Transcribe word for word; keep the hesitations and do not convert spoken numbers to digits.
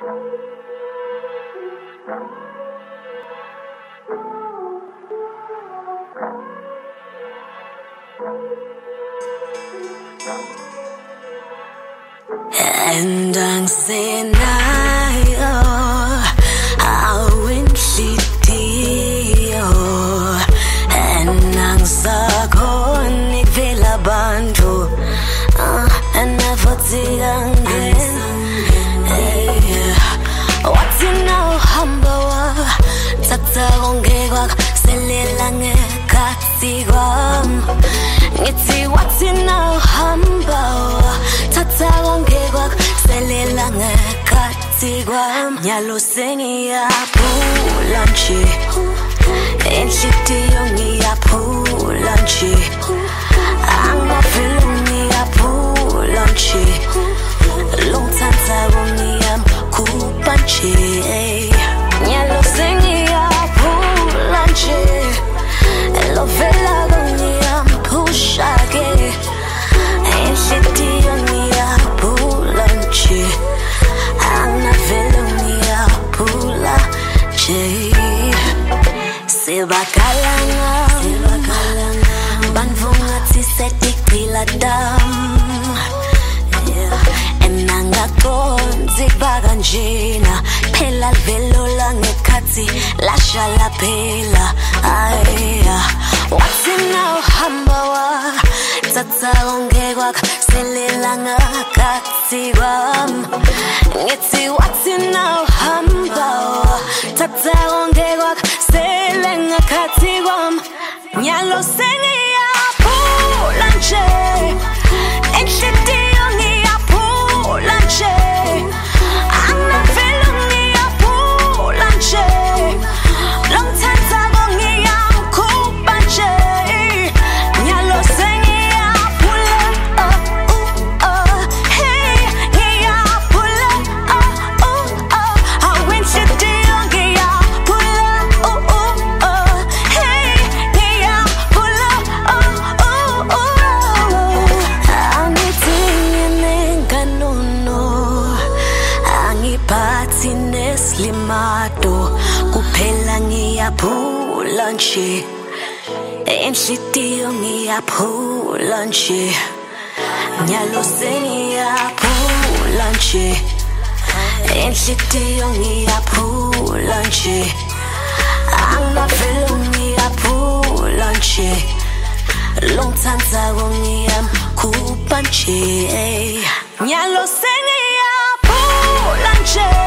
And I'm saying I oh, in Shitio and I'm Sakoni Villa Bantu and never again. What's in now humble? Tata Ongewak, Selilange Katigam. It's what's in now humble. Tata Ongewak, Selilange Katigam. Yalo singing ya pulanchi. In Shitio ya pulanchi. I'm not feeling ya pulanchi. Long time I am Kupanchi. Yellow singing ya pulanchi. Lovella goniam pushage. Ain't shitty on ya pulanchi. I'm not feeling ya pulanchi. Sibakalanga, Sibakalanga, Banvunga Tisetik Piladam. Enangakonzi baganjina Pela velola ngekati Lasha la pela Aya What's in now hambawa Tata ongewak Selelanga katiwam Ngeti what's in now hambawa Tata ongewak Selenga katiwam Nyalo sengi ya pulanche Enshiti I'm not feeling me a pool and shade. Long time ago, me a cool bunch. Yellow singing a pull up, oh, oh, hey, yeah, pull up, oh, oh, oh. I went to the young, yeah, pull up, oh, oh, oh, hey, yeah, pull up, oh, oh, oh. I'm eating and Party Neslimato Kupela ngia pulanchi Enshitio ngia pulanchi Nyalo sengia pulanchi Enshitio ngia pulanchi Anga felo ngia pulanchi Long time ago ngia kupanchi Nyalo sengia pulanchi